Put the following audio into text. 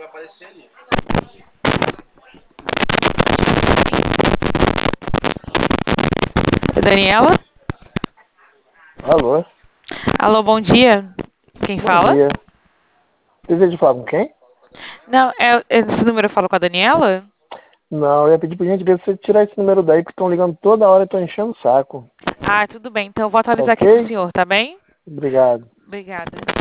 É Daniela? Alô, Alô, bom dia. Quem bom fala? dia. Deseja falar com quem? Não, esse número eu falo com a Daniela? Não, eu ia pedir pra gentileza você tirar esse número daí, porque estão ligando toda hora e tô enchendo o saco. Ah, tudo bem. Então eu vou Tá atualizar aqui pro ok? senhor, tá bem? Obrigado. Obrigada.